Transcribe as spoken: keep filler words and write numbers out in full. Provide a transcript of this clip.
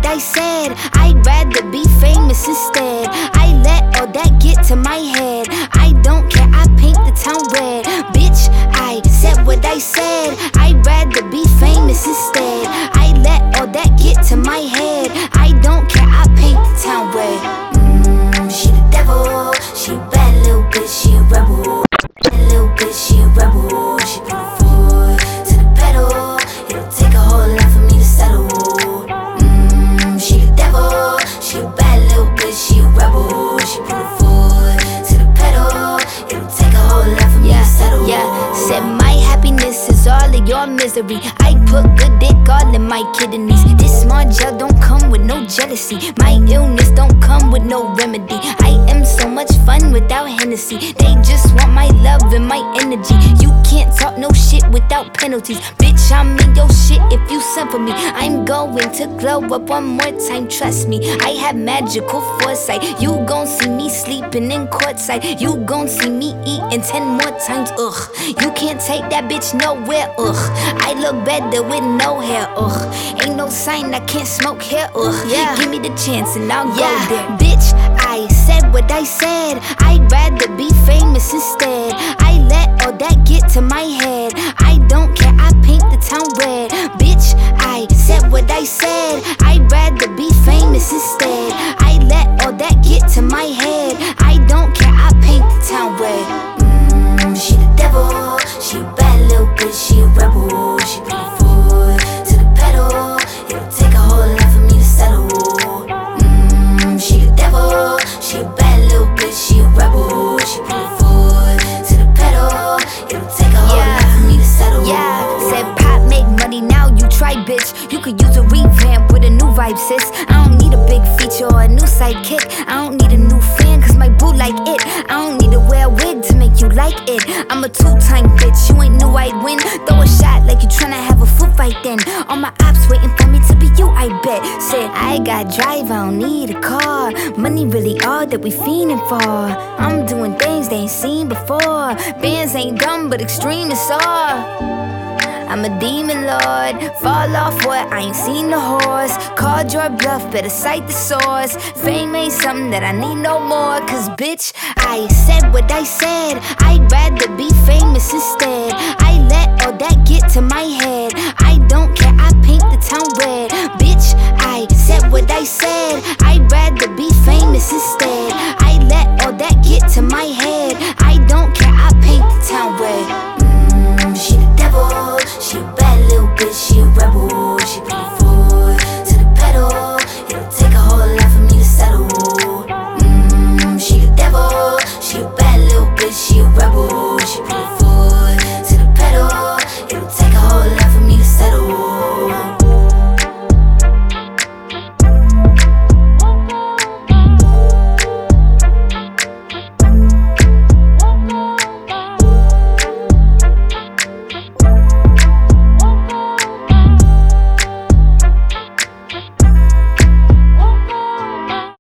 I said. I'd rather be famous instead. I let all that get to my head. I don't care, I paint the town red. Bitch, I said what I said. I'd rather be famous instead. I let all that get to my head. I don't care, I paint the town red. Mmm, she the devil. She a bad little bitch, she a rebel. Bad little bitch, she a rebel. She put her foot to the pedal. It'll take a whole lot for me to settle. Mmm, she the devil. She a bad little bitch, she a rebel. She put her foot to the pedal. It'll take a whole lot for me yeah, to settle. Yeah, said my happiness is all of your misery. I put good dick all in my kidneys. This small gel don't come with no jealousy. My illness don't come with no remedy. I am so much fun without Hennessy. They just want my love and my energy. You can't talk no shit without penalties. Bitch, I'm in your shit if you send for me. I'm going to glow up one more time, trust me. I have magical foresight. You gon' see me sleeping in courtside. You gon' see me eating ten more times, ugh. You can't take that bitch nowhere, ugh. I look better with no hair, ugh. Ain't no sign I can't smoke hair, ugh. Yeah. Give me the chance and I'll yeah. go there. Bitch, I said what I said. I'd rather be famous instead. I let all that get to my head. I don't care, I paint the town red. Bitch, I said what I said. I'd rather be famous instead. I let all that get to my head. I don't care, I paint the town red. Mmm, she the devil. She a bad little bitch, she a rebel. She put her foot to the pedal. It'll take a whole lot for me to settle. Mmm, she the devil. She a bad little bitch, she a rebel. She put her foot to the pedal. It'll take a whole yeah. lot for me to settle. Yeah, said pop make money, now you try, bitch. You could use a revamp with a new vibe, sis. I don't need a big feature or a new sidekick. I don't need a new fan, cause my boo like it. I don't need to wear a wig to make you like it. I'm a two-time bitch, you ain't knew I'd win. Throw a shot like you tryna have a foot fight then. All my ops waiting for me to be you, I bet. Said I got drive, I don't need a car. Money really all that we fiending for. I'm doing things they ain't seen before. Bands ain't dumb, but extreme is all. I'm a demon lord, fall off what, I ain't seen the horse. Called your bluff, better cite the source. Fame ain't something that I need no more. Cause bitch, I said what I said. I'd rather be famous instead. I let all that get to my